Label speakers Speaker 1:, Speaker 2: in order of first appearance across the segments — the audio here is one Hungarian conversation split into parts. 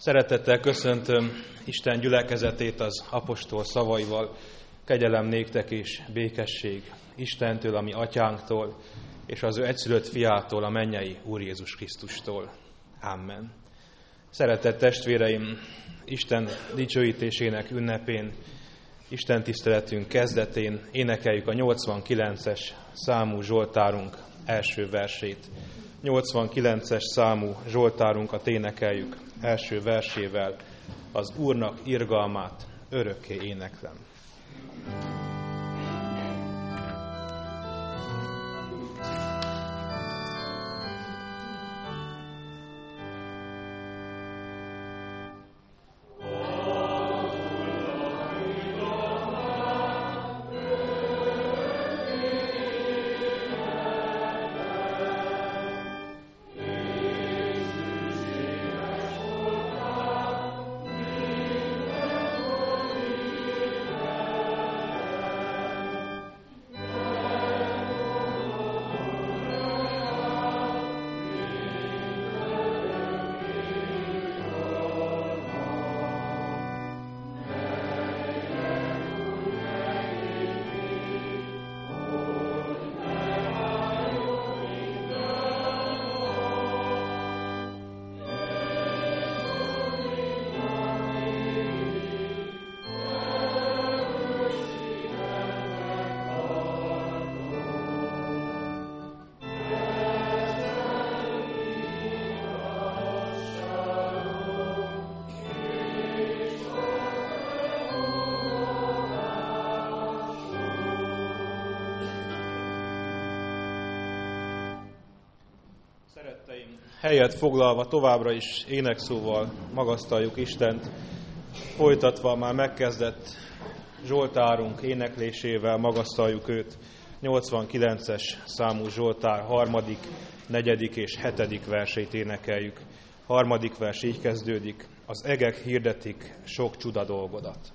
Speaker 1: Szeretettel köszöntöm Isten gyülekezetét az apostol szavaival. Kegyelem néktek és békesség Istentől, a mi atyánktól, és az ő egyszülött fiától, a mennyei Úr Jézus Krisztustól. Amen. Szeretett testvéreim, Isten dicsőítésének ünnepén, Isten tiszteletünk kezdetén énekeljük a 89-es számú zsoltárunk első versét. 89-es számú zsoltárunkat énekeljük első versével, az Úrnak irgalmát örökké éneklem. Helyet foglalva továbbra is énekszóval magasztaljuk Istent, folytatva a már megkezdett zsoltárunk éneklésével magasztaljuk őt. 89-es számú zsoltár 3., 4. és 7. versét énekeljük. 3. vers így kezdődik: az egek hirdetik sok csuda dolgodat.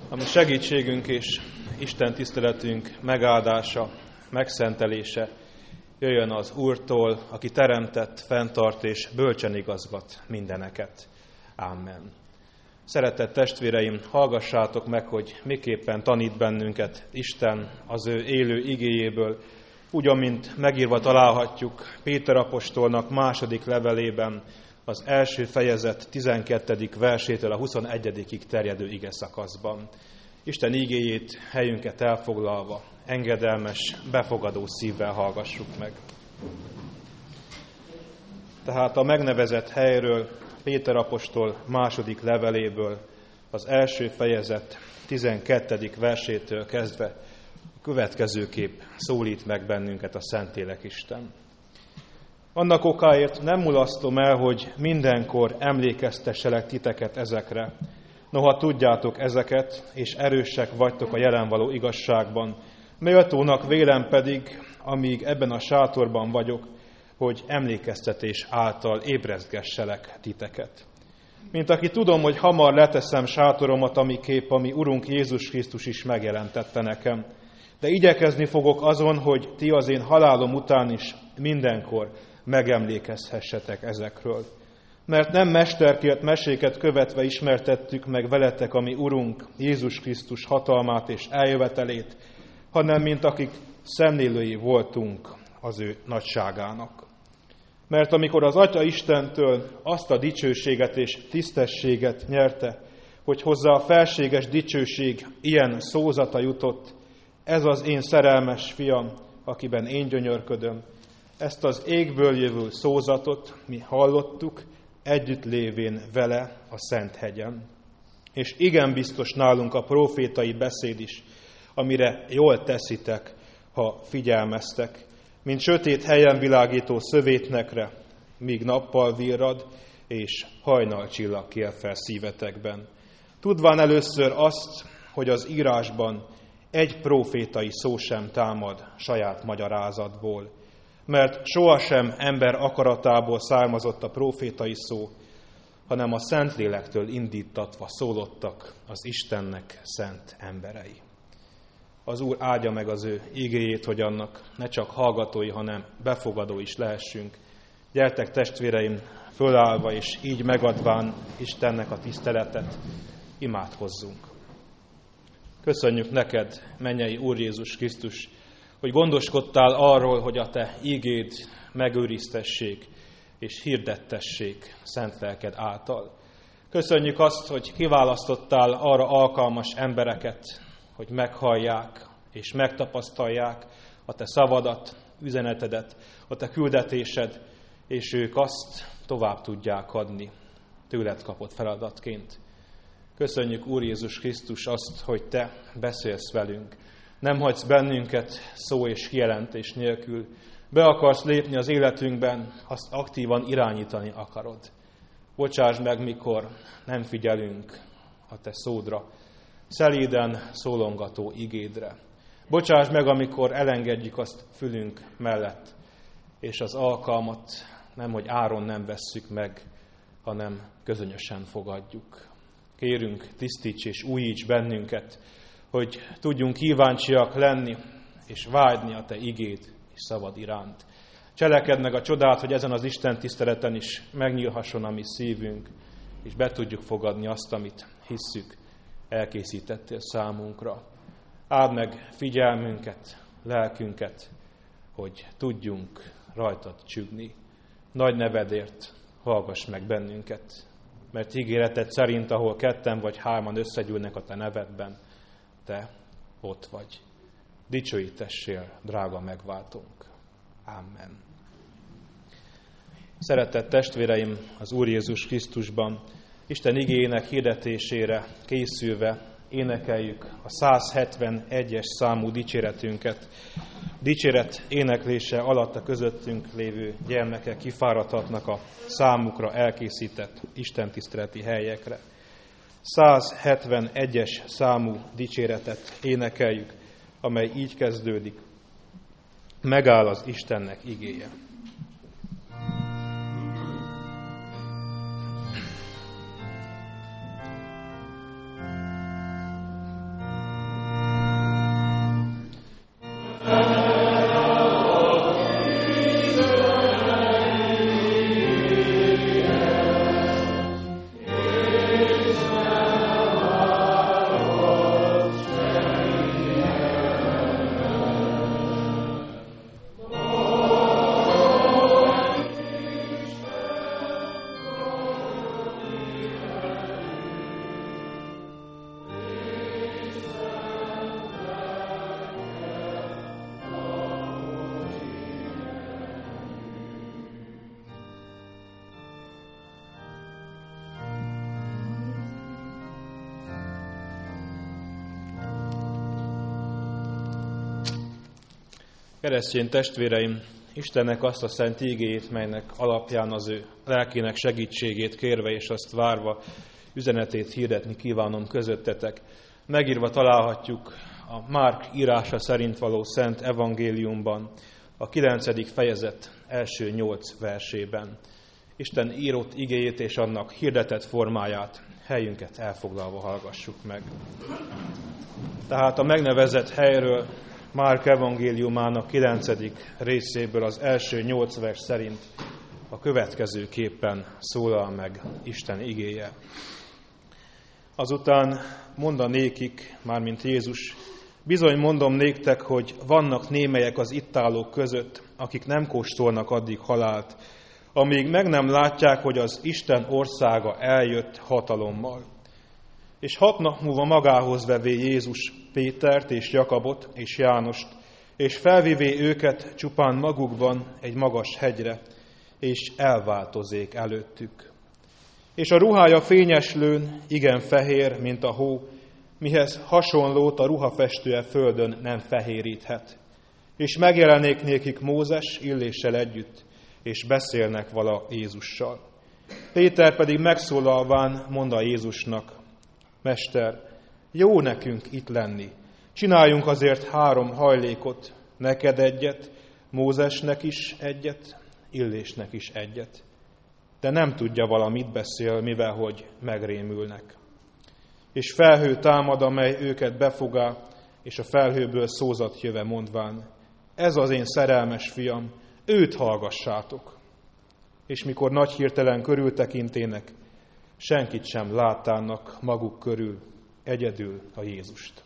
Speaker 1: Ami segítségünk és Isten tiszteletünk megáldása, megszentelése jöjjön az Úrtól, aki teremtett, fenntart és bölcsen igazgat mindeneket. Amen. Szeretett testvéreim, hallgassátok meg, hogy miképpen tanít bennünket Isten az ő élő igéjéből, úgy, amint megírva találhatjuk Péter apostolnak második levelében, az első fejezet 12. versétől a 21. terjedő ige szakaszban. Isten igéjét helyünket elfoglalva, engedelmes, befogadó szívvel hallgassuk meg. Tehát a megnevezett helyről, Péter apostol második leveléből, az első fejezet 12. versétől kezdve a következőképp szólít meg bennünket a Szentlélek Isten. Annak okáért nem mulasztom el, hogy mindenkor emlékeztesselek titeket ezekre. Noha tudjátok ezeket, és erősek vagytok a jelenvaló igazságban, méltónak vélem pedig, amíg ebben a sátorban vagyok, hogy emlékeztetés által ébrezgesselek titeket. Mint aki tudom, hogy hamar leteszem sátoromat, amiképp ami Urunk Jézus Krisztus is megjelentette nekem. De igyekezni fogok azon, hogy ti az én halálom után is mindenkor megemlékezhessetek ezekről. Mert nem mesterkélt meséket követve ismertettük meg veletek, ami Urunk Jézus Krisztus hatalmát és eljövetelét, hanem mint akik szemlélői voltunk az ő nagyságának. Mert amikor az Atya Istentől azt a dicsőséget és tisztességet nyerte, hogy hozzá a felséges dicsőség ilyen szózata jutott, ez az én szerelmes fiam, akiben én gyönyörködöm. Ezt az égből jövő szózatot mi hallottuk, együtt lévén vele a Szent hegyen. És igen biztos nálunk a prófétai beszéd is, amire jól teszitek, ha figyelmeztek, mint sötét helyen világító szövétnekre, míg nappal virrad, és hajnalcsillag kél fel szívetekben. Tudván először azt, hogy az írásban egy prófétai szó sem támad saját magyarázatból, mert sohasem ember akaratából származott a prófétai szó, hanem a Szentlélektől indítatva szólottak az Istennek szent emberei. Az Úr áldja meg az ő igéjét, hogy annak ne csak hallgatói, hanem befogadó is lehessünk. Gyertek testvéreim, fölállva és így megadván Istennek a tiszteletet, imádkozzunk. Köszönjük neked, mennyei Úr Jézus Krisztus, hogy gondoskodtál arról, hogy a te ígéd megőriztessék és hirdettessék szent lelked által. Köszönjük azt, hogy kiválasztottál arra alkalmas embereket, hogy meghallják és megtapasztalják a te szavadat, üzenetedet, a te küldetésed, és ők azt tovább tudják adni tőled kapott feladatként. Köszönjük, Úr Jézus Krisztus, azt, hogy te beszélsz velünk. Nem hagysz bennünket szó és kijelentés nélkül. Be akarsz lépni az életünkben, azt aktívan irányítani akarod. Bocsáss meg, mikor nem figyelünk a te szódra, szelíden szólongató igédre. Bocsáss meg, amikor elengedjük azt fülünk mellett, és az alkalmat nemhogy áron nem vesszük meg, hanem közönösen fogadjuk. Kérünk, tisztíts és újíts bennünket, hogy tudjunk kíváncsiak lenni és vágyni a te igéd és szavad iránt. Cselekedd meg a csodát, hogy ezen az Isten tiszteleten is megnyílhasson a mi szívünk, és be tudjuk fogadni azt, amit hisszük, elkészítettél számunkra. Áld meg figyelmünket, lelkünket, hogy tudjunk rajtad csüggni. Nagy nevedért hallgass meg bennünket, mert ígéreted szerint, ahol ketten vagy hárman összegyűlnek a te nevedben, te ott vagy. Dicsőítessél, drága megváltónk. Amen. Szeretett testvéreim, az Úr Jézus Krisztusban, Isten igéjének hirdetésére készülve énekeljük a 171-es számú dicséretünket. Dicséret éneklése alatt a közöttünk lévő gyermekek kifáradhatnak a számukra elkészített istentiszteleti helyekre. 171-es számú dicséretet énekeljük, amely így kezdődik. Megáll az Istennek igéje. Keresztény testvéreim, Istennek azt a szent ígéjét, melynek alapján az ő lelkének segítségét kérve és azt várva üzenetét hirdetni kívánom közöttetek. Megírva találhatjuk a Márk írása szerint való Szent Evangéliumban, a 9. fejezet első 8 versében. Isten írott igéjét és annak hirdetett formáját helyünket elfoglalva hallgassuk meg. Tehát a megnevezett helyről Márk evangéliumának 9. részéből az első 8 vers szerint a következőképpen szólal meg Isten igéje. Azután mondanékik, mármint Jézus, bizony mondom néktek, hogy vannak némelyek az itt állók között, akik nem kóstolnak addig halált, amíg meg nem látják, hogy az Isten országa eljött hatalommal. És 6 nap múlva magához vevé Jézus Pétert és Jakabot és Jánost, és felvivé őket csupán magukban egy magas hegyre, és elváltozék előttük. És a ruhája fényeslőn, igen fehér, mint a hó, mihez hasonlót a ruhafestője földön nem fehéríthet. És megjelenék nékik Mózes Illéssel együtt, és beszélnek vala Jézussal. Péter pedig megszólalván mondta Jézusnak, Mester, jó nekünk itt lenni. Csináljunk azért 3 hajlékot, neked egyet, Mózesnek is egyet, Illésnek is egyet. De nem tudja valamit beszél, mivel hogy megrémülnek. És felhő támad, amely őket befogá, és a felhőből szózat jöve mondván, ez az én szerelmes fiam, őt hallgassátok. És mikor nagy hirtelen körültekintének, senkit sem láttának maguk körül, egyedül a Jézust.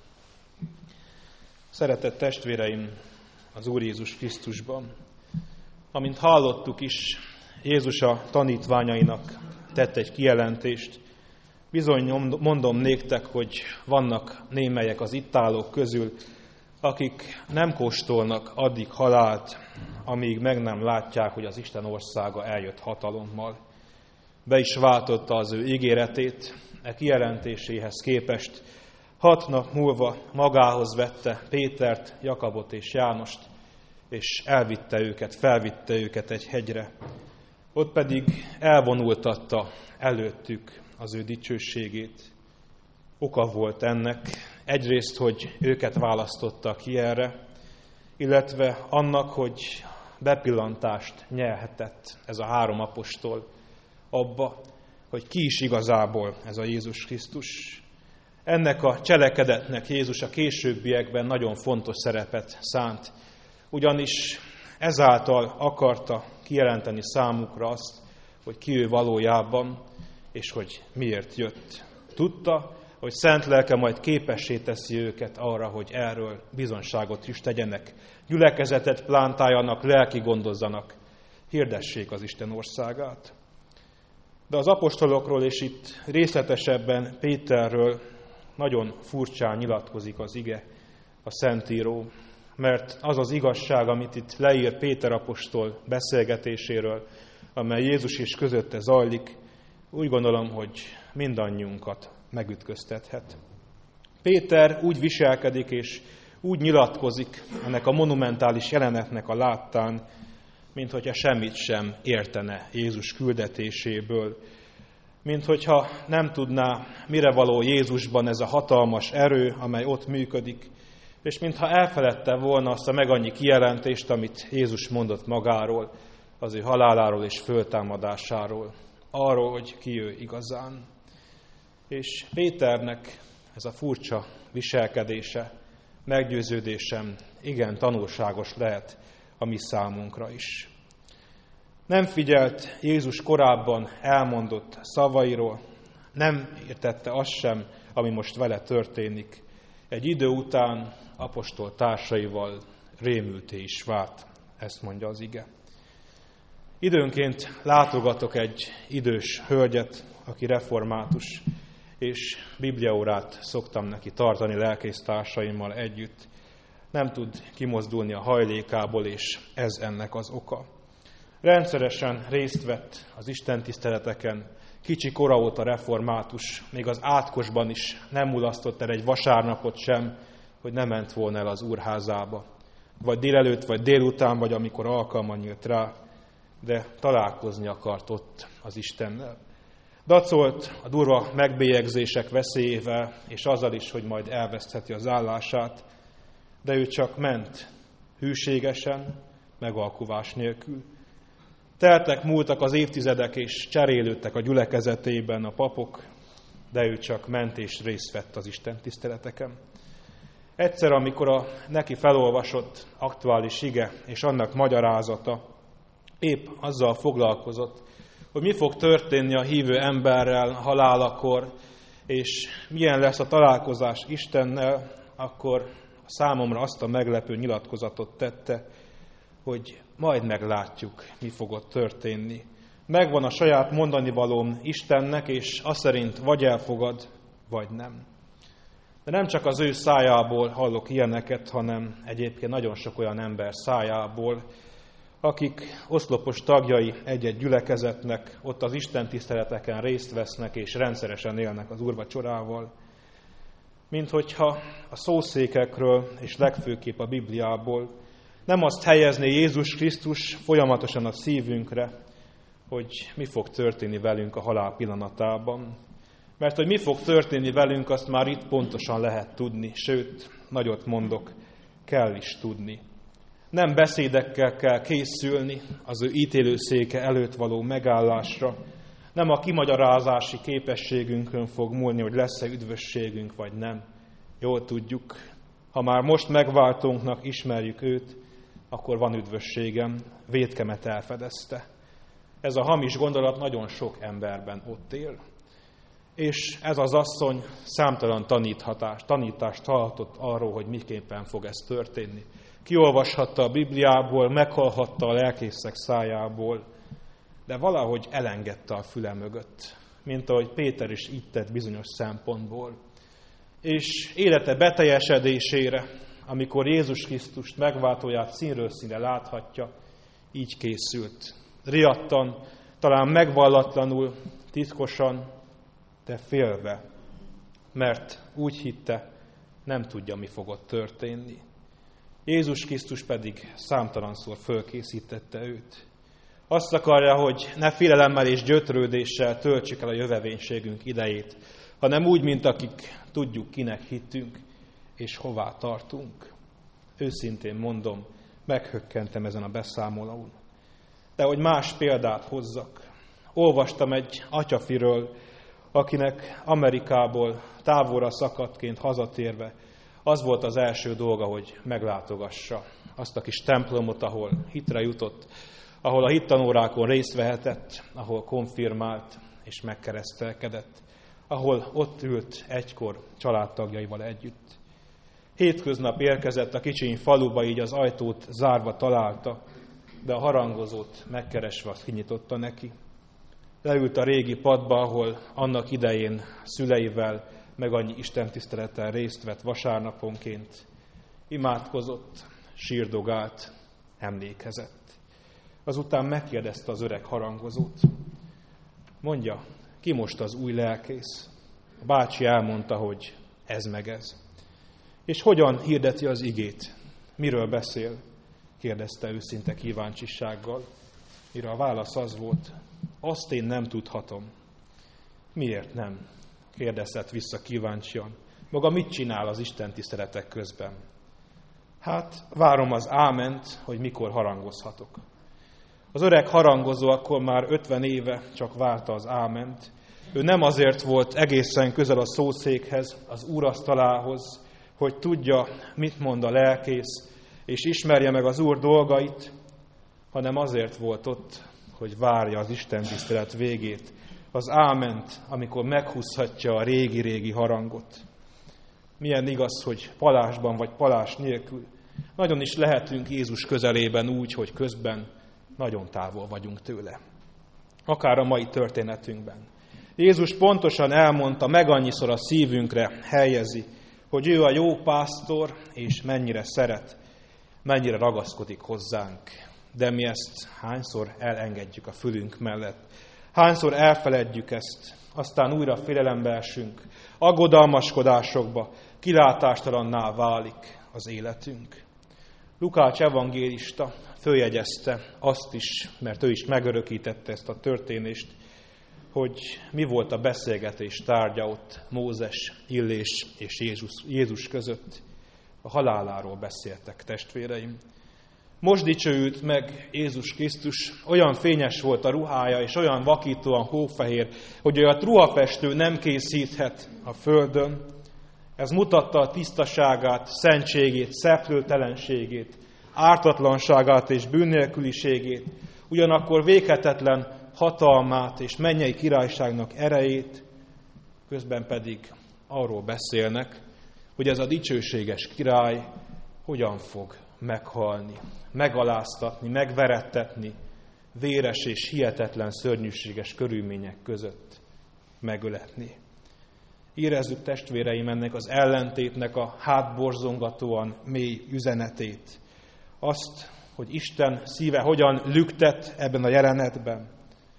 Speaker 1: Szeretett testvéreim az Úr Jézus Krisztusban, amint hallottuk is, Jézus a tanítványainak tett egy kijelentést, bizony mondom néktek, hogy vannak némelyek az itt állók közül, akik nem kóstolnak addig halált, amíg meg nem látják, hogy az Isten országa eljött hatalommal. Be is váltotta az ő ígéretét, kijelentéséhez képest 6 nap múlva magához vette Pétert, Jakabot és Jánost, és felvitte őket egy hegyre. Ott pedig elvonultatta előttük az ő dicsőségét. Oka volt ennek egyrészt, hogy őket választotta ki erre, illetve annak, hogy bepillantást nyerhetett ez a 3 apostol abba, hogy ki is igazából ez a Jézus Krisztus. Ennek a cselekedetnek Jézus a későbbiekben nagyon fontos szerepet szánt, ugyanis ezáltal akarta kijelenteni számukra azt, hogy ki ő valójában, és hogy miért jött. Tudta, hogy szent lelke majd képessé teszi őket arra, hogy erről bizonságot is tegyenek, gyülekezetet plántáljanak, lelki gondozzanak, hirdessék az Isten országát. De az apostolokról és itt részletesebben Péterről nagyon furcsán nyilatkozik az ige, a Szentíró, mert az az igazság, amit itt leír Péter apostol beszélgetéséről, amely Jézus és közötte zajlik, úgy gondolom, hogy mindannyiunkat megütköztethet. Péter úgy viselkedik és úgy nyilatkozik ennek a monumentális jelenetnek a láttán, mint hogyha semmit sem értene Jézus küldetéséből, mint hogyha nem tudná, mire való Jézusban ez a hatalmas erő, amely ott működik, és mintha elfeledte volna azt a megannyi kijelentést, amit Jézus mondott magáról, az ő haláláról és föltámadásáról, arról, hogy ki ő igazán. És Péternek ez a furcsa viselkedése, meggyőződésem igen tanulságos lehet a mi számunkra is. Nem figyelt Jézus korábban elmondott szavairól, nem értette azt sem, ami most vele történik. Egy idő után apostol társaival rémülté is vált, ezt mondja az ige. Időnként látogatok egy idős hölgyet, aki református, és bibliaórát szoktam neki tartani lelkésztársaimmal együtt. Nem tud kimozdulni a hajlékából, és ez ennek az oka. Rendszeresen részt vett az istentiszteleteken, kicsi kora óta református, még az átkosban is nem mulasztott el egy vasárnapot sem, hogy ne ment volna el az úrházába. vagy délelőtt, vagy délután, vagy amikor alkalma nyílt rá, de találkozni akart ott az Istennel. Dacolt a durva megbélyegzések veszélyével, és azzal is, hogy majd elvesztheti az állását, de ő csak ment hűségesen, megalkuvás nélkül. Teltek, múltak az évtizedek, és cserélődtek a gyülekezetében a papok, de ő csak ment és részt vett az Isten tiszteleteken. Egyszer, amikor a neki felolvasott aktuális ige és annak magyarázata épp azzal foglalkozott, hogy mi fog történni a hívő emberrel halálakor, és milyen lesz a találkozás Istennel, akkor számomra azt a meglepő nyilatkozatot tette, hogy majd meglátjuk, mi fog ott történni. Megvan a saját mondanivalóm Istennek, és azt szerint vagy elfogad, vagy nem. De nem csak az ő szájából hallok ilyeneket, hanem egyébként nagyon sok olyan ember szájából, akik oszlopos tagjai egy-egy gyülekezetnek, ott az Isten tiszteleteken részt vesznek, és rendszeresen élnek az úrvacsorával, mint hogyha a szószékekről, és legfőképp a Bibliából nem azt helyezné Jézus Krisztus folyamatosan a szívünkre, hogy mi fog történni velünk a halál pillanatában. Mert hogy mi fog történni velünk, azt már itt pontosan lehet tudni, sőt, nagyot mondok, kell is tudni. Nem beszédekkel kell készülni az ő ítélőszéke előtt való megállásra, nem a kimagyarázási képességünkön fog múlni, hogy lesz-e üdvösségünk, vagy nem. Jól tudjuk, ha már most megváltónknak ismerjük őt, akkor van üdvösségem, vétkemet elfedezte. Ez a hamis gondolat nagyon sok emberben ott él. És ez az asszony számtalan tanítást hallhatott arról, hogy miképpen fog ez történni. Kiolvashatta a Bibliából, meghallhatta a lelkészek szájából, de valahogy elengedte a füle mögött, mint ahogy Péter is így tett bizonyos szempontból. És élete beteljesedésére, amikor Jézus Krisztust megváltóját színről színre láthatja, így készült. Riadtan, talán megvallatlanul, titkosan, de félve, mert úgy hitte, nem tudja, mi fog ott történni. Jézus Krisztus pedig számtalanszor fölkészítette őt. Azt akarja, hogy ne félelemmel és gyötrődéssel töltsük el a jövevénységünk idejét, hanem úgy, mint akik tudjuk, kinek hittünk, és hová tartunk. Őszintén mondom, meghökkentem ezen a beszámolón. De hogy más példát hozzak, olvastam egy atyafiről, akinek Amerikából távolra szakadtként hazatérve az volt az első dolga, hogy meglátogassa azt a kis templomot, ahol hitre jutott, ahol a hittanórákon részt vehetett, ahol konfirmált és megkeresztelkedett, ahol ott ült egykor családtagjaival együtt. Hétköznap érkezett a kicsiny faluba, így az ajtót zárva találta, de a harangozót megkeresve azt kinyitotta neki. Leült a régi padba, ahol annak idején szüleivel meg annyi istentisztelettel részt vett vasárnaponként. Imádkozott, sírdogált, emlékezett. Azután megkérdezte az öreg harangozót. Mondja, ki most az új lelkész? A bácsi elmondta, hogy ez meg ez. És hogyan hirdeti az igét? Miről beszél? Kérdezte őszinte kíváncsisággal. Mire a válasz az volt, azt én nem tudhatom. Miért nem? Kérdezett vissza kíváncsian. Maga mit csinál az istentiszteletek közben? Hát várom az áment, hogy mikor harangozhatok. Az öreg harangozó akkor már 50 éve csak várta az áment. Ő nem azért volt egészen közel a szószékhez, az úrasztalához, hogy tudja, mit mond a lelkész, és ismerje meg az Úr dolgait, hanem azért volt ott, hogy várja az istentisztelet végét, az áment, amikor meghúzhatja a régi-régi harangot. Milyen igaz, hogy palásban vagy palás nélkül nagyon is lehetünk Jézus közelében úgy, hogy közben nagyon távol vagyunk tőle. Akár a mai történetünkben. Jézus pontosan elmondta, meg annyiszor a szívünkre helyezi, hogy ő a jó pásztor, és mennyire szeret, mennyire ragaszkodik hozzánk. De mi ezt hányszor elengedjük a fülünk mellett, hányszor elfeledjük ezt, aztán újra félelembe esünk, aggodalmaskodásokba, kilátástalanná válik az életünk. Lukács evangélista följegyezte azt is, mert ő is megörökítette ezt a történést, hogy mi volt a beszélgetés tárgya ott Mózes, Illés és Jézus között. A haláláról beszéltek, testvéreim. Most dicsőült meg Jézus Krisztus, olyan fényes volt a ruhája, és olyan vakítóan hófehér, hogy olyat ruhafestő nem készíthet a földön. Ez mutatta a tisztaságát, szentségét, szeplőtelenségét, ártatlanságát és bűnnélküliségét, ugyanakkor véghetetlen hatalmát és mennyei királyságnak erejét, közben pedig arról beszélnek, hogy ez a dicsőséges király hogyan fog meghalni, megaláztatni, megverettetni, véres és hihetetlen szörnyűséges körülmények között megöletni. Érezzük, testvéreim, ennek az ellentétnek a hátborzongatóan mély üzenetét. Azt, hogy Isten szíve hogyan lüktet ebben a jelenetben.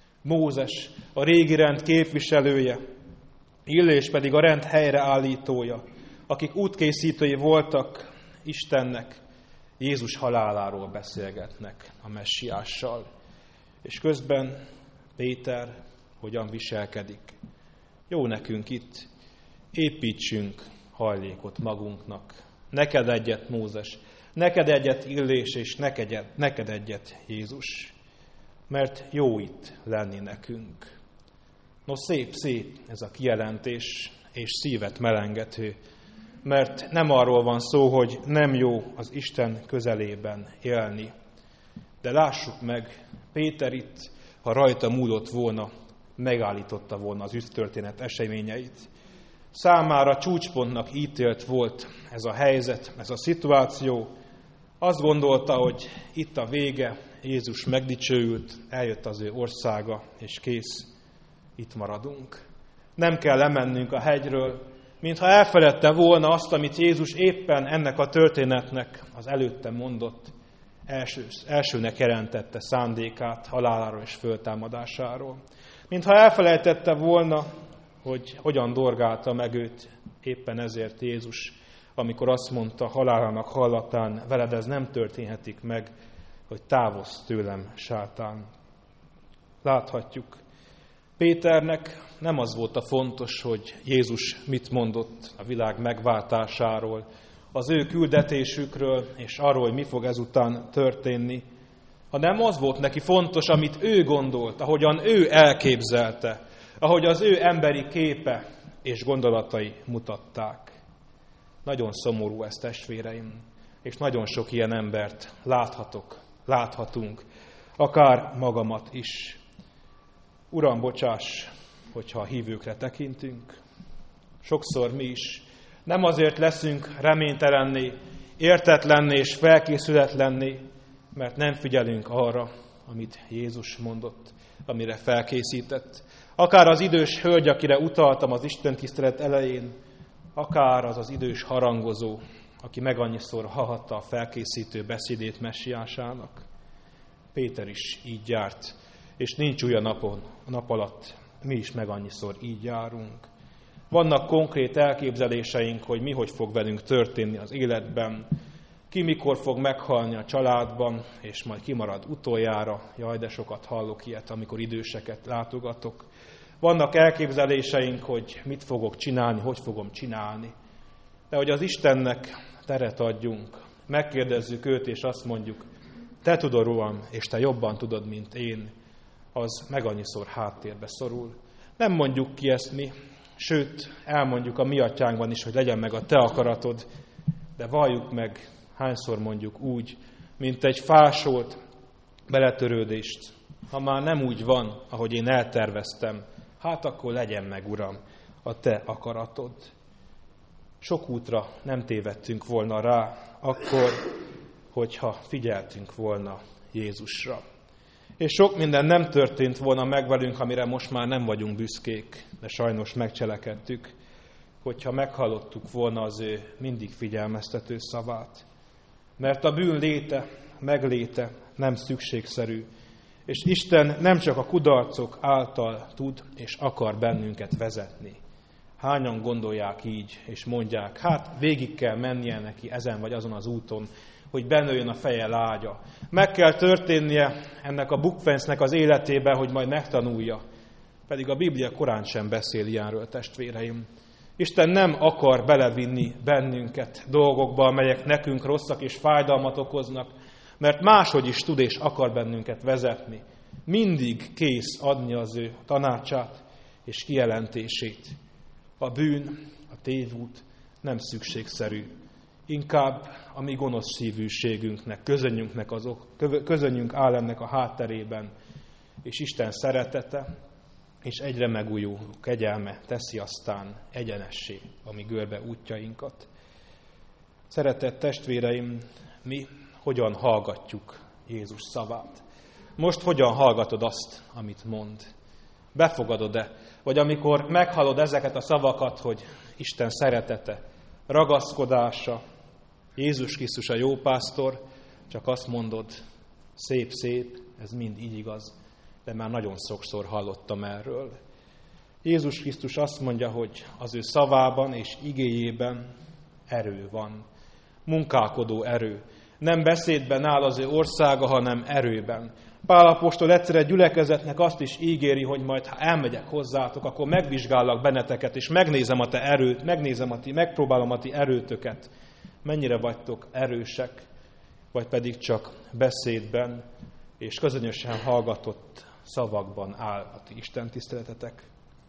Speaker 1: Mózes, a régi rend képviselője, Illés pedig a rend helyreállítója, akik útkészítői voltak Istennek, Jézus haláláról beszélgetnek a messiással. És közben Péter hogyan viselkedik. Jó nekünk itt, építsünk hajlékot magunknak. Neked egyet, Mózes, neked egyet, Illés, és neked egyet, Jézus. Mert jó itt lenni nekünk. No, szép ez a kijelentés, és szívet melengető, mert nem arról van szó, hogy nem jó az Isten közelében élni. De lássuk meg, Péter itt, ha rajta múlott volna, megállította volna az üsztörténet eseményeit. Számára csúcspontnak ítélt volt ez a helyzet, ez a szituáció. Azt gondolta, hogy itt a vége, Jézus megdicsőült, eljött az ő országa, és kész, itt maradunk. Nem kell lemennünk a hegyről, mintha elfeledte volna azt, amit Jézus éppen ennek a történetnek az előtte mondott, elsőnek jelentette szándékát haláláról és föltámadásáról. Mintha elfelejtette volna, hogy hogyan dorgálta meg őt éppen ezért Jézus, amikor azt mondta halálának hallatán, veled ez nem történhetik meg, hogy távozz tőlem, sátán. Láthatjuk, Péternek nem az volt a fontos, hogy Jézus mit mondott a világ megváltásáról, az ő küldetésükről, és arról, hogy mi fog ezután történni, hanem az volt neki fontos, amit ő gondolt, ahogyan ő elképzelte, ahogy az ő emberi képe és gondolatai mutatták. Nagyon szomorú ez, testvéreim, és nagyon sok ilyen embert láthatunk, akár magamat is. Uram, bocsáss, hogyha a hívőkre tekintünk. Sokszor mi is nem azért leszünk reménytelenné, értetlenné és felkészületlenné, mert nem figyelünk arra, amit Jézus mondott, amire felkészített. Akár az idős hölgy, akire utaltam az istentisztelet elején, akár az az idős harangozó, aki meg annyiszor hallhatta a felkészítő beszédét messiásának. Péter is így járt, és nincs új a nap alatt, mi is meg annyiszor így járunk. Vannak konkrét elképzeléseink, hogy mi hogy fog velünk történni az életben, ki mikor fog meghalni a családban, és majd kimarad utoljára. Jaj, de sokat hallok ilyet, amikor időseket látogatok. Vannak elképzeléseink, hogy mit fogok csinálni, hogy fogom csinálni. De hogy az Istennek teret adjunk, megkérdezzük őt, és azt mondjuk, te tudod, Uram, és te jobban tudod, mint én, az meg annyiszor háttérbe szorul. Nem mondjuk ki ezt mi, sőt, elmondjuk a mi atyánkban is, hogy legyen meg a te akaratod, de valljuk meg, hányszor mondjuk úgy, mint egy fásolt beletörődést. Ha már nem úgy van, ahogy én elterveztem, hát akkor legyen meg, Uram, a te akaratod. Sok útra nem tévedtünk volna rá, akkor, hogyha figyeltünk volna Jézusra. És sok minden nem történt volna meg velünk, amire most már nem vagyunk büszkék, de sajnos megcselekedtük, hogyha meghallottuk volna az ő mindig figyelmeztető szavát. Mert a bűn megléte nem szükségszerű, és Isten nem csak a kudarcok által tud és akar bennünket vezetni. Hányan gondolják így, és mondják, hát végig kell mennie neki ezen vagy azon az úton, hogy benőjön a feje lágya. Meg kell történnie ennek a bukfencnek az életében, hogy majd megtanulja. Pedig a Biblia korán sem beszél ilyenről, testvéreim. Isten nem akar belevinni bennünket dolgokba, amelyek nekünk rosszak és fájdalmat okoznak, mert máshogy is tud és akar bennünket vezetni. Mindig kész adni az ő tanácsát és kijelentését. A bűn, a tévút nem szükségszerű. Inkább a mi gonosz szívűségünknek, közönjünk áll ennek a hátterében, és Isten szeretete és egyre megújuló kegyelme teszi aztán egyenessé a mi görbe útjainkat. Szeretett testvéreim, mi hogyan hallgatjuk Jézus szavát? Most hogyan hallgatod azt, amit mond? Befogadod-e? Vagy amikor meghallod ezeket a szavakat, hogy Isten szeretete, ragaszkodása, Jézus Krisztus a jó pásztor, csak azt mondod, szép, ez mind így igaz, de már nagyon sokszor hallottam erről. Jézus Krisztus azt mondja, hogy az ő szavában és igéjében erő van, munkálkodó erő. Nem beszédben áll az ő országa, hanem erőben. Pál apostol egyszer egy gyülekezetnek azt is ígéri, hogy majd ha elmegyek hozzátok, akkor megvizsgállak benneteket, és megnézem a te erőt, megpróbálom a ti erőtöket. Mennyire vagytok erősek, vagy pedig csak beszédben, és közönösen hallgatott szavakban áll a ti Isten tiszteletetek.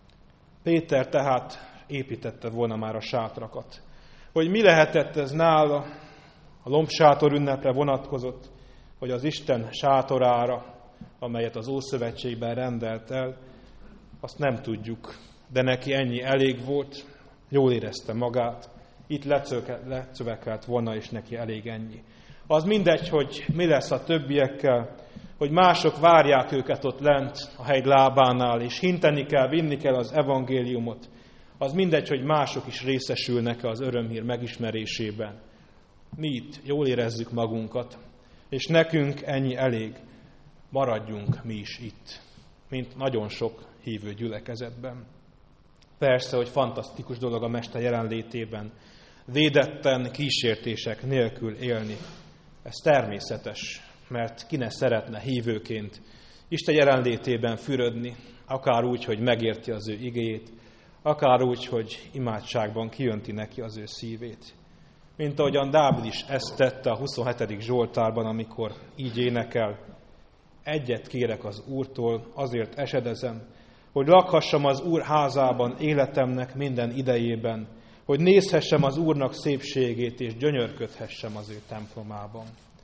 Speaker 1: Péter tehát építette volna már a sátrakat. Hogy mi lehetett ez nála, a lombsátor ünnepre vonatkozott, vagy az Isten sátorára, amelyet az Ószövetségben rendelt el, azt nem tudjuk, de neki ennyi elég volt, jól érezte magát, itt lecövekelt volna, és neki elég ennyi. Az mindegy, hogy mi lesz a többiekkel, hogy mások várják őket ott lent a hegy lábánál, és hinteni kell, vinni kell az evangéliumot. Az mindegy, hogy mások is részesülnek az örömhír megismerésében. Mi itt jól érezzük magunkat, és nekünk ennyi elég, maradjunk mi is itt, mint nagyon sok hívő gyülekezetben. Persze, hogy fantasztikus dolog a Mester jelenlétében, védetten, kísértések nélkül élni. Ez természetes, mert ki ne szeretne hívőként Isten jelenlétében fürödni, akár úgy, hogy megérti az ő igéjét, akár úgy, hogy imádságban kijönti neki az ő szívét. Mint ahogyan Dávid is ezt tette a 27. Zsoltárban, amikor így énekel, egyet kérek az Úrtól, azért esedezem, hogy lakhassam az Úr házában életemnek minden idejében, hogy nézhessem az Úrnak szépségét, és gyönyörködhessem az ő templomában.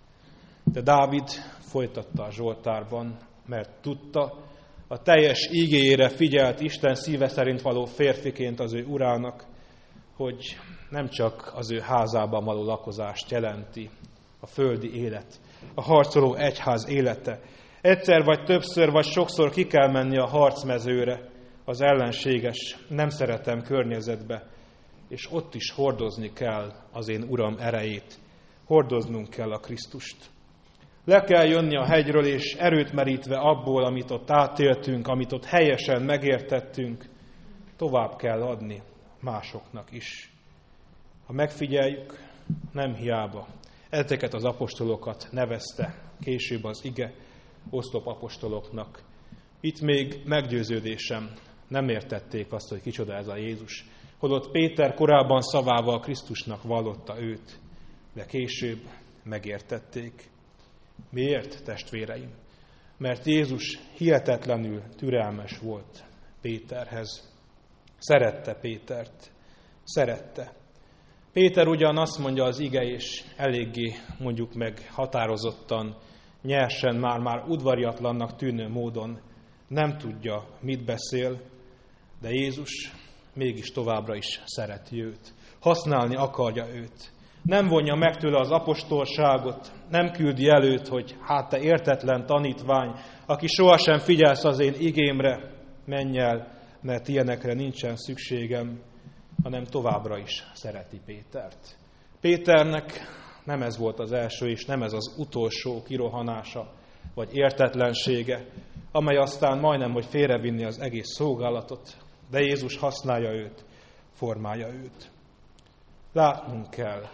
Speaker 1: De Dávid folytatta a Zsoltárban, mert tudta, a teljes ígéjére figyelt Isten szíve szerint való férfiként az ő urának, hogy nem csak az ő házában való lakozást jelenti a földi élet, a harcoló egyház élete. Egyszer vagy többször vagy sokszor ki kell menni a harcmezőre, az ellenséges, nem szeretem környezetbe, és ott is hordozni kell az én Uram erejét. Hordoznunk kell a Krisztust. Le kell jönni a hegyről, és erőt merítve abból, amit ott átéltünk, amit ott helyesen megértettünk, tovább kell adni másoknak is. Ha megfigyeljük, nem hiába. Ezeket az apostolokat nevezte később az ige oszlop apostoloknak. Itt még meggyőződésem, nem értették azt, hogy kicsoda ez a Jézus. Holott Péter korábban szavával Krisztusnak vallotta őt, de később megértették. Miért, testvéreim? Mert Jézus hihetetlenül türelmes volt Péterhez. Szerette Pétert. Szerette. Péter ugyan azt mondja az ige, és eléggé mondjuk meg határozottan, nyersen, már udvariatlannak tűnő módon nem tudja, mit beszél, de Jézus mégis továbbra is szereti őt. Használni akarja őt. Nem vonja meg tőle az apostolságot, nem küldi előtt, hogy hát te értetlen tanítvány, aki sohasem figyelsz az én igémre, menj el, mert ilyenekre nincsen szükségem, hanem továbbra is szereti Pétert. Péternek nem ez volt az első, és nem ez az utolsó kirohanása, vagy értetlensége, amely aztán majdnem, hogy félrevinni az egész szolgálatot, de Jézus használja őt, formálja őt. Látnunk kell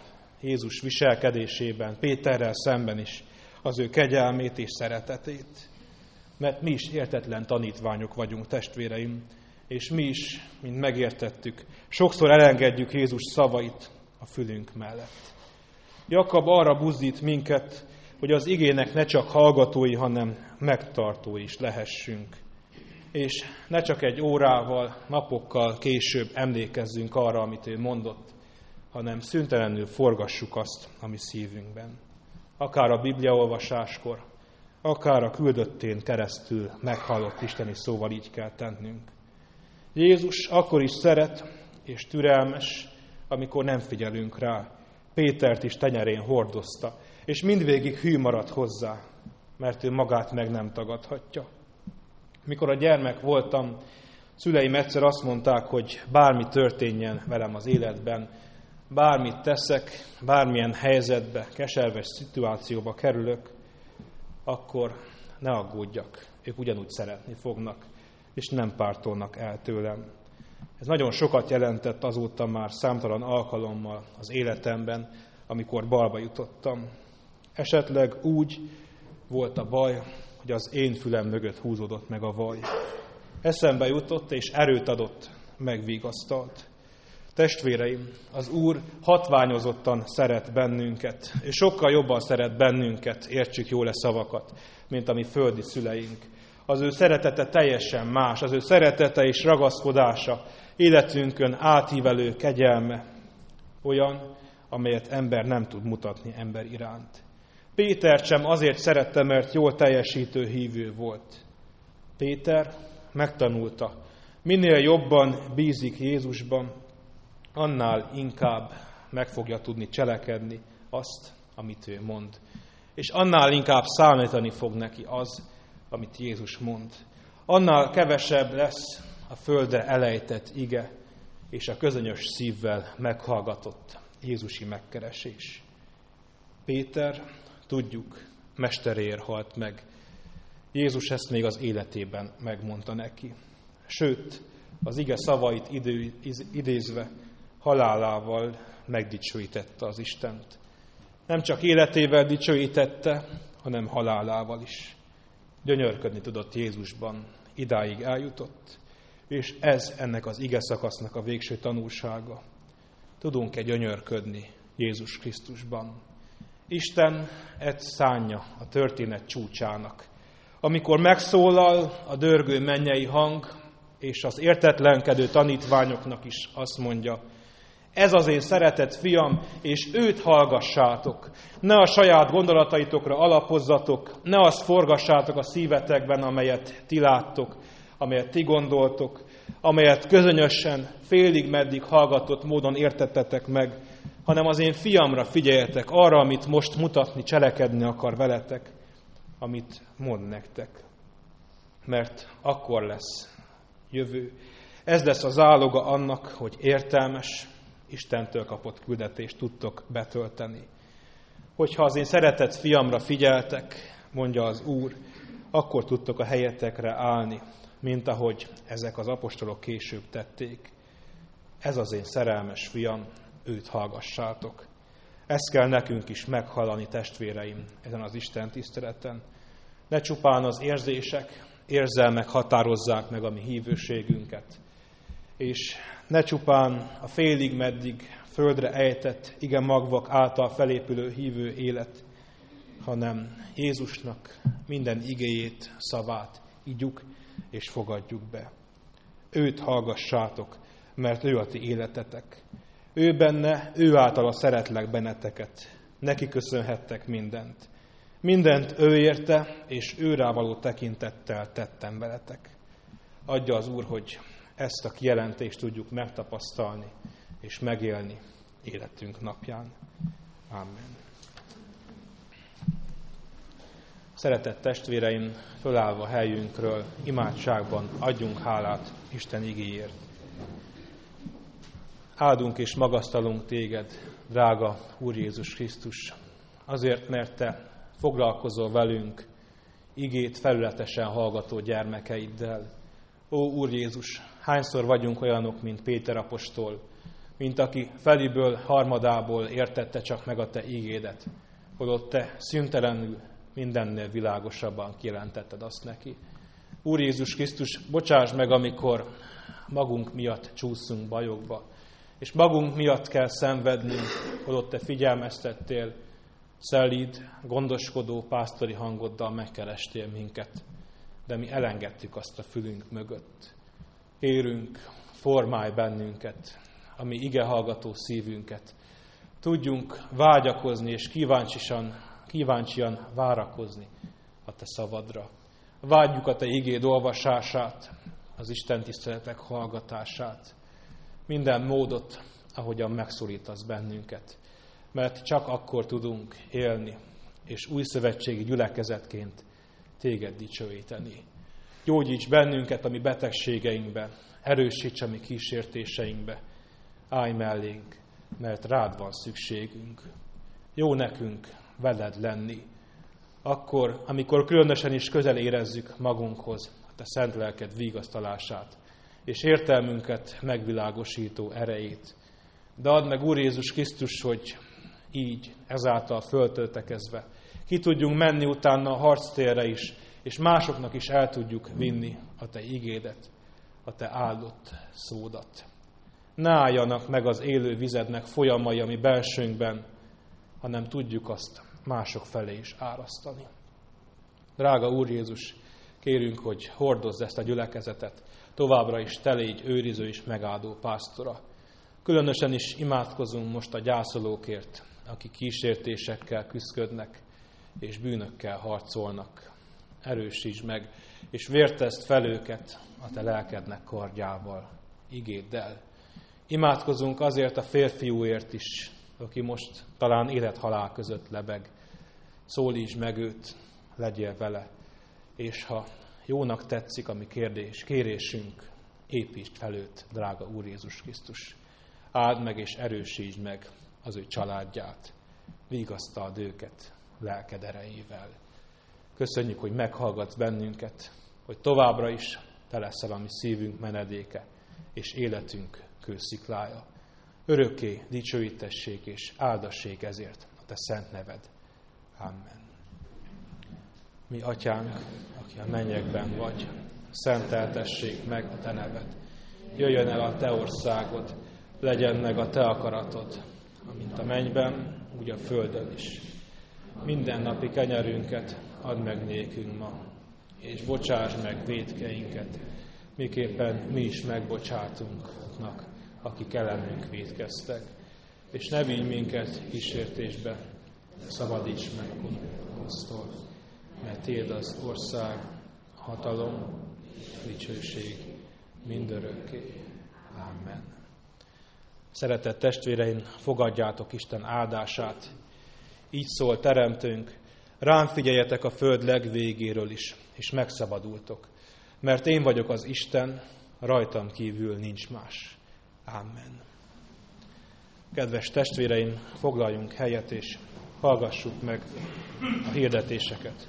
Speaker 1: Jézus viselkedésében, Péterrel szemben is az ő kegyelmét és szeretetét. Mert mi is értetlen tanítványok vagyunk, testvéreim, és mi is, mint megértettük, sokszor elengedjük Jézus szavait a fülünk mellett. Jakab arra buzdít minket, hogy az igének ne csak hallgatói, hanem megtartói is lehessünk. És ne csak egy órával, napokkal később emlékezzünk arra, amit ő mondott, hanem szüntelenül forgassuk azt, ami szívünkben. Akár a Bibliaolvasáskor, akár a küldöttén keresztül meghallott isteni szóval így kell tennünk. Jézus akkor is szeret és türelmes, amikor nem figyelünk rá. Pétert is tenyerén hordozta, és mindvégig hű maradt hozzá, mert ő magát meg nem tagadhatja. Mikor a gyermek voltam, szüleim egyszer azt mondták, hogy bármi történjen velem az életben, bármit teszek, bármilyen helyzetbe, keserves szituációba kerülök, akkor ne aggódjak, ők ugyanúgy szeretni fognak, és nem pártolnak el tőlem. Ez nagyon sokat jelentett azóta már számtalan alkalommal az életemben, amikor balba jutottam. Esetleg úgy volt a baj, hogy az én fülem mögött húzódott meg a vaj. Eszembe jutott és erőt adott, megvigasztalt. Testvéreim, az Úr hatványozottan szeret bennünket, és sokkal jobban szeret bennünket, értsük jól szavakat, mint a mi földi szüleink. Az ő szeretete teljesen más, az ő szeretete és ragaszkodása, életünkön átívelő kegyelme olyan, amelyet ember nem tud mutatni ember iránt. Péter sem azért szerette, mert jól teljesítő hívő volt. Péter megtanulta, minél jobban bízik Jézusban, annál inkább meg fogja tudni cselekedni azt, amit ő mond. És annál inkább számítani fog neki az, amit Jézus mond. Annál kevesebb lesz a földre elejtett ige, és a közönyös szívvel meghallgatott jézusi megkeresés. Péter, tudjuk, mesteréért halt meg. Jézus ezt még az életében megmondta neki. Sőt, az ige szavait idézve, halálával megdicsőítette az Istent. Nem csak életével dicsőítette, hanem halálával is. Gyönyörködni tudott Jézusban, idáig eljutott, és ez ennek az ige szakasznak a végső tanulsága. Tudunk-e gyönyörködni Jézus Krisztusban? Isten ezt szánja a történet csúcsának. Amikor megszólal a dörgő mennyei hang, és az értetlenkedő tanítványoknak is azt mondja, ez az én szeretett fiam, és őt hallgassátok. Ne a saját gondolataitokra alapozzatok, ne azt forgassátok a szívetekben, amelyet ti láttok, amelyet ti gondoltok, amelyet közönösen, félig meddig hallgatott módon értettetek meg, hanem az én fiamra figyeljetek, arra, amit most mutatni, cselekedni akar veletek, amit mond nektek. Mert akkor lesz jövő. Ez lesz a záloga annak, hogy értelmes, Istentől kapott küldetést tudtok betölteni. Hogyha az én szeretett fiamra figyeltek, mondja az Úr, akkor tudtok a helyetekre állni, mint ahogy ezek az apostolok később tették. Ez az én szerelmes fiam, őt hallgassátok. Ezt kell nekünk is meghallani, testvéreim, ezen az Isten tiszteleten. Ne csupán az érzések, érzelmek határozzák meg a mi hívőségünket, és ne csupán a félig meddig földre ejtett, igen magvak által felépülő hívő élet, hanem Jézusnak minden igéjét, szavát igyuk és fogadjuk be. Őt hallgassátok, mert ő a ti életetek. Ő benne, ő általa szeretlek benneteket. Neki köszönhettek mindent. Mindent ő érte, és őrá való tekintettel tettem veletek. Adja az Úr, hogy ezt a kijelentést tudjuk megtapasztalni és megélni életünk napján. Amen. Szeretett testvéreim, fölállva helyünkről, imádságban adjunk hálát Isten igéért. Áldunk és magasztalunk téged, drága Úr Jézus Krisztus, azért, mert te foglalkozol velünk, igét felületesen hallgató gyermekeiddel. Ó, Úr Jézus, hányszor vagyunk olyanok, mint Péter apostol, mint aki feliből, harmadából értette csak meg a te ígédet, holott te szüntelenül mindennél világosabban kijelentetted azt neki. Úr Jézus Krisztus, bocsáss meg, amikor magunk miatt csúszunk bajokba, és magunk miatt kell szenvednünk, holott te figyelmeztettél, szelíd, gondoskodó pásztori hangoddal megkerestél minket, de mi elengedtük azt a fülünk mögött. Kérünk, formálj bennünket, a mi igehallgató szívünket. Tudjunk vágyakozni és kíváncsian várakozni a te szavadra. Vágyjuk a te igéd olvasását, az Isten tiszteletek hallgatását, minden módot, ahogyan megszólítasz bennünket. Mert csak akkor tudunk élni, és újszövetségi gyülekezetként téged dicsőíteni. Gyógyíts bennünket a mi betegségeinkbe, erősíts a mi kísértéseinkbe, állj mellénk, mert rád van szükségünk. Jó nekünk veled lenni, akkor, amikor különösen is közel érezzük magunkhoz a te szent lelked vigasztalását, és értelmünket megvilágosító erejét. De add meg, Úr Jézus Krisztus, hogy így, ezáltal föltöltekezve ki tudjunk menni utána a harctérre is, és másoknak is el tudjuk vinni a te igédet, a te áldott szódat. Ne álljanak meg az élő vizednek folyamai a mi belsőnkben, hanem tudjuk azt mások felé is árasztani. Drága Úr Jézus, kérünk, hogy hordozz ezt a gyülekezetet, továbbra is te légy őriző és megáldó pásztora. Különösen is imádkozunk most a gyászolókért, akik kísértésekkel küszködnek és bűnökkel harcolnak. Erősítsd meg, és vértezd fel őket a te lelkednek kardjával, igéddel. Imádkozunk azért a férfiúért is, aki most talán élet-halál között lebeg. Szólítsd meg őt, legyél vele, és ha jónak tetszik a mi kérésünk, építsd fel őt, drága Úr Jézus Krisztus. Áld meg és erősítsd meg az ő családját, vigasztald őket lelked erejével. Köszönjük, hogy meghallgatsz bennünket, hogy továbbra is te leszel a mi szívünk menedéke, és életünk kősziklája. Örökké dicsőítessék és áldassék ezért a te szent neved. Amen. Mi atyánk, aki a mennyekben vagy, szenteltessék meg a te neved. Jöjjön el a te országod, legyen meg a te akaratod, amint a mennyben, úgy a földön is. Mindennapi kenyerünket add meg nékünk ma, és bocsáss meg vétkeinket, miképpen mi is megbocsátunknak, akik ellenünk vétkeztek. És ne vigy minket kísértésbe, szabadíts meg gonosztól, mert tiéd az ország, hatalom, dicsőség mindörökké. Amen. Szeretett testvéreim, fogadjátok Isten áldását. Így szól Teremtőnk, rám figyeljetek a föld legvégéről is, és megszabadultok, mert én vagyok az Isten, rajtam kívül nincs más. Amen. Kedves testvéreim, foglaljunk helyet, és hallgassuk meg a hirdetéseket.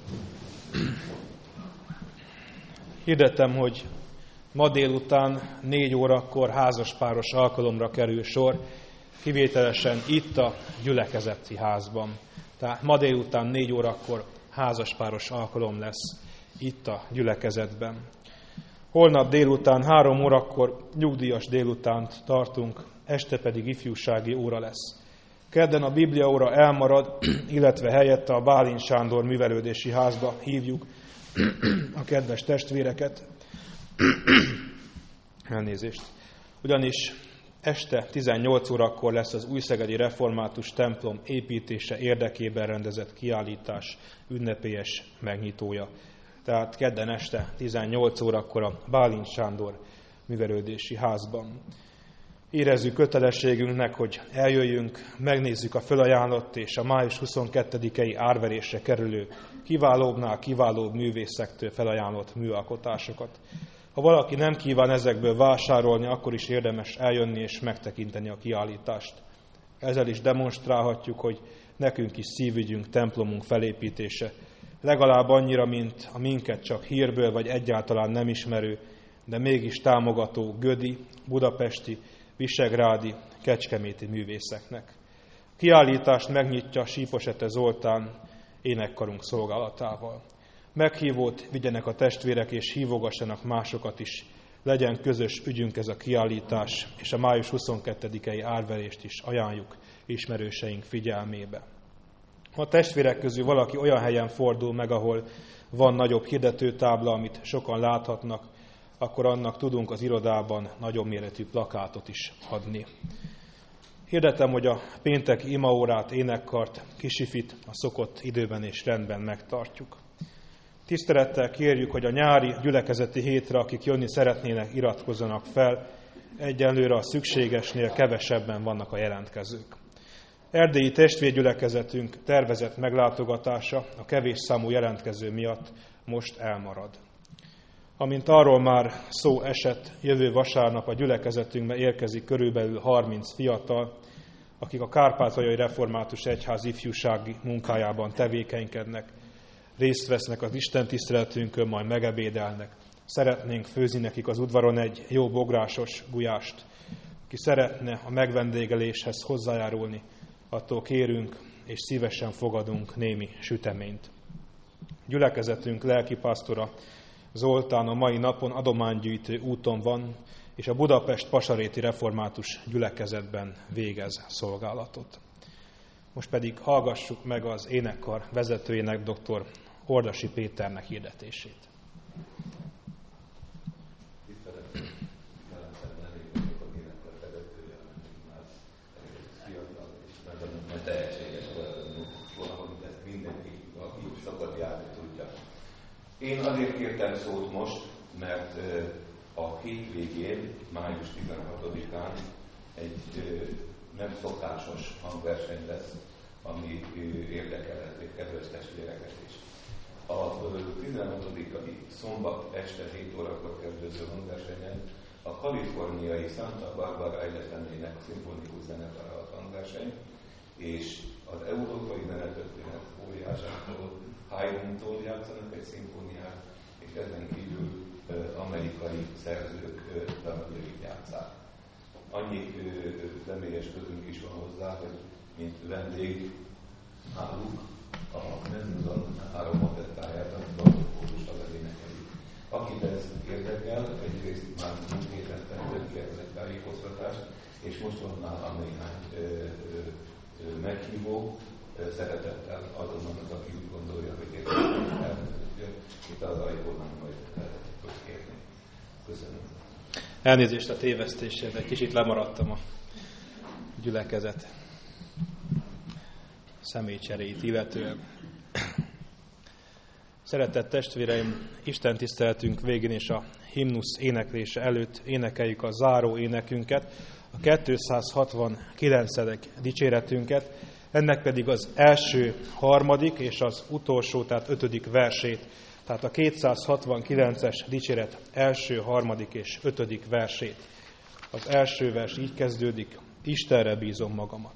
Speaker 1: Hirdettem, hogy ma délután 4 órakor házaspáros alkalomra kerül sor, kivételesen itt a gyülekezeti házban. Tehát ma délután 4 órakor házaspáros alkalom lesz itt a gyülekezetben. Holnap délután 3 órakor nyugdíjas délutánt tartunk, este pedig ifjúsági óra lesz. Kedden a Biblia óra elmarad, illetve helyette a Bálint Sándor művelődési házba hívjuk a kedves testvéreket. Elnézést. Ugyanis este 18 órakor lesz az Újszegedi Református templom építése érdekében rendezett kiállítás ünnepélyes megnyitója. Tehát kedden este 18 órakor a Bálint Sándor művelődési házban. Érezzük kötelességünknek, hogy eljöjjünk, megnézzük a fölajánlott és a május 22-i árverésre kerülő kiválóbbnál kiválóbb művészektől felajánlott műalkotásokat. Ha valaki nem kíván ezekből vásárolni, akkor is érdemes eljönni és megtekinteni a kiállítást. Ezzel is demonstrálhatjuk, hogy nekünk is szívügyünk templomunk felépítése. Legalább annyira, mint a minket csak hírből vagy egyáltalán nem ismerő, de mégis támogató gödi, budapesti visegrádi, kecskeméti művészeknek. Kiállítást megnyitja Sípos-Ete Zoltán énekkarunk szolgálatával. Meghívót vigyenek a testvérek és hívogassanak másokat is. Legyen közös ügyünk ez a kiállítás, és a május 22-i árverést is ajánljuk ismerőseink figyelmébe. Ha a testvérek közül valaki olyan helyen fordul meg, ahol van nagyobb hirdetőtábla, amit sokan láthatnak, akkor annak tudunk az irodában nagyobb méretű plakátot is adni. Hirdetem, hogy a pénteki imaórát, énekkart, kisifit a szokott időben és rendben megtartjuk. Tisztelettel kérjük, hogy a nyári gyülekezeti hétre, akik jönni szeretnének, iratkozzanak fel. Egyelőre a szükségesnél kevesebben vannak a jelentkezők. Erdélyi testvérgyülekezetünk tervezett meglátogatása a kevés számú jelentkező miatt most elmarad. Amint arról már szó esett, jövő vasárnap a gyülekezetünkbe érkezik körülbelül 30 fiatal, akik a Kárpátaljai Református Egyház ifjúsági munkájában tevékenykednek, részt vesznek az istentiszteletünkön, majd megebédelnek. Szeretnénk főzni nekik az udvaron egy jó bográsos gulyást. Ki szeretne a megvendégeléshez hozzájárulni, attól kérünk és szívesen fogadunk némi süteményt. Gyülekezetünk lelkipásztora Zoltán a mai napon adománygyűjtő úton van, és a Budapest-Pasaréti Református gyülekezetben végez szolgálatot. Most pedig hallgassuk meg az énekkar vezetőjének, dr. Ordasi Péternek hirdetését.
Speaker 2: Én azért kértem szót most, mert a hétvégén, május 16-án egy nem szokásos hangverseny lesz, ami érdekelheti kedves testvéreket is. A 16. szombat este 7 órakor kezdődő hangversenyen a kaliforniai Santa Barbara Egyetemének szimfonikus zenekara a hangverseny, és az európai zenetörténet óriásától, Haydntól játszanak egy szimfóniát, és ezen kívül amerikai szerzők darabjait játsszák. Annyi személyes közünk is van hozzá, hogy mint vendég náluk a Mendelssohn 3 motettáját, a kórussal elénekelik. Akit ez érdekel, egyrészt már múlt héten tettünk ki egy tájékoztatást, és most van nálam néhány meghívó, szeretettel adom annak, aki úgy gondolja, hogy érdekel, itt az ajtóban majd tud kérni. Köszönöm.
Speaker 1: Elnézést a tévesztésért, egy kicsit lemaradtam a gyülekezet személycseréit illetően. Szeretett testvéreim, Isten tiszteletünk végén és a himnusz éneklése előtt énekeljük a záró énekünket, a 269. dicséretünket, ennek pedig az első, harmadik és az utolsó, tehát 5. versét, tehát a 269-es dicséret első, harmadik és 5. versét. Az első vers így kezdődik: Istenre bízom magamat.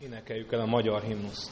Speaker 1: Énekeljük el a magyar himnuszt.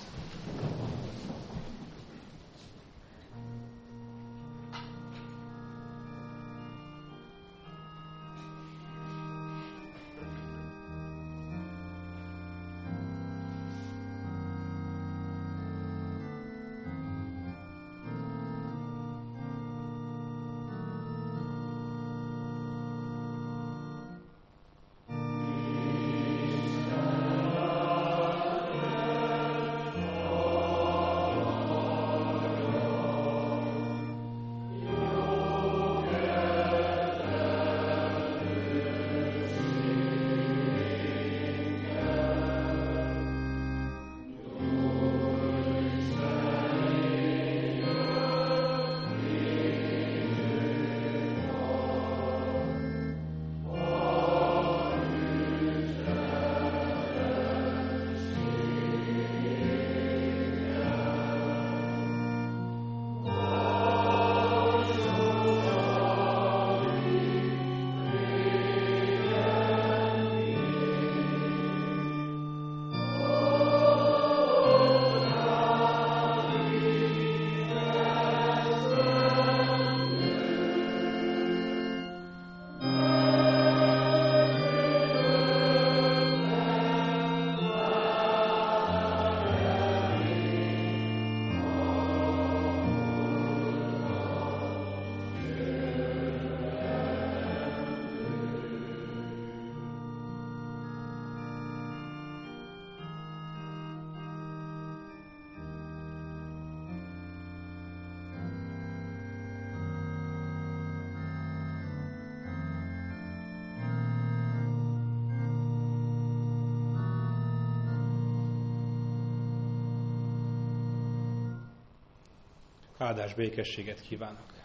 Speaker 1: Áldás békességet kívánok!